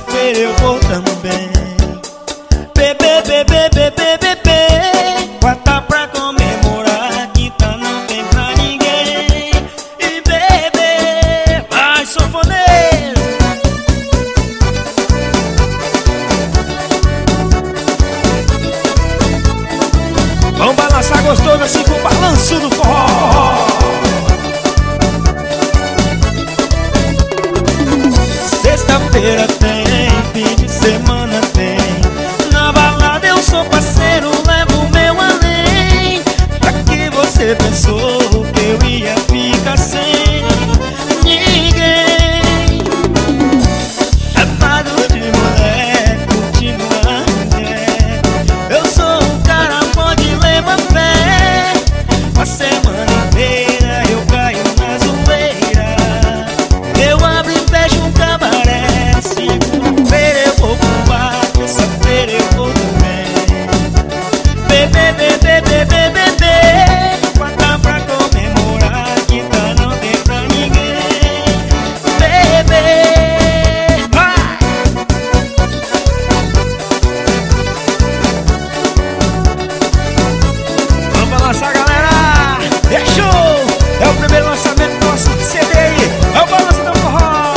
Terça-feira eu vou também. Bebê, bebê, bebê, bebê, quarta pra comemorar, quinta não tem pra ninguém. E bebê, vai sanfoneiro. Vamos balançar gostoso assim com o balanço do forró. Sexta-feira tem, fim de semana tem. Na balada eu sou parceiro, levo o meu além. Já que você pensou que eu ia ficar sem ninguém. Chapado de mulher, curtindo a mulher. Eu sou um cara, pode levar fé. A semana inteira eu caio na zoeira. Eu abro e fecho um cabaré. Segunda-feira eu vou pro bar, terça-feira eu vou também. Bebê, bebê, bebê, bebê, quarta pra comemorar, quinta não tem pra ninguém. Bebê, vai! Vamos balançar, galera! É show! É o primeiro lançamento do nosso CD aí. É o balanço do forró.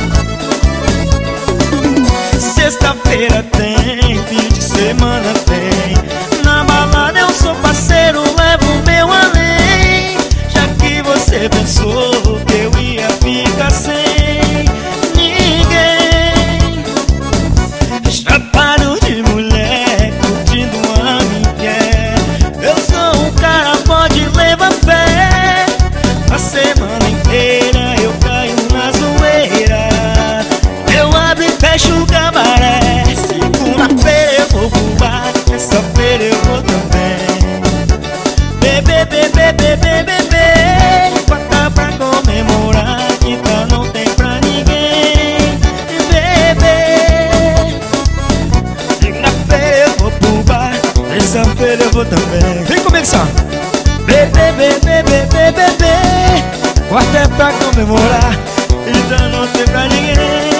Sexta-feira tem, fim de semana tem. Na balada eu sou parceiro, levo o meu além. Já que você pensou que eu ia ficar sem ninguém. Chapado de mulher, curtindo a mulher. Eu sou um cara, pode levar fé. A semana inteira eu caio na zoeira. Eu abro e fecho o cabaré. Segunda-feira eu vou pro bar, terça-feira eu vou também. Bebê, bebê, bebê, bebê, quarta pra comemorar, quinta não tem pra ninguém. Bebê, segunda-feira eu vou pro bar, terça-feira eu vou também. Vem comigo só. Bebê, bebê, bebê, bebê, quarta é pra comemorar, quinta não tem pra ninguém.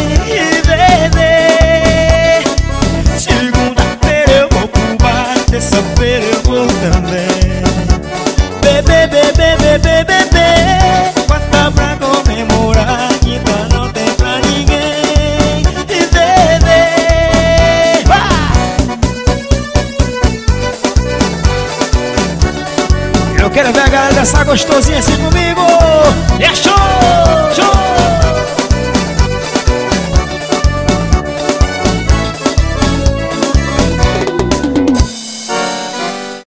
Bebê, segunda-feira eu vou pro bar, terça-feira eu vou também. Bebê, bebê, bebê, bebê, quarta pra comemorar, quinta não tem pra ninguém. E bebê, vai! Eu quero ver a galera dançar gostosinha assim comigo. É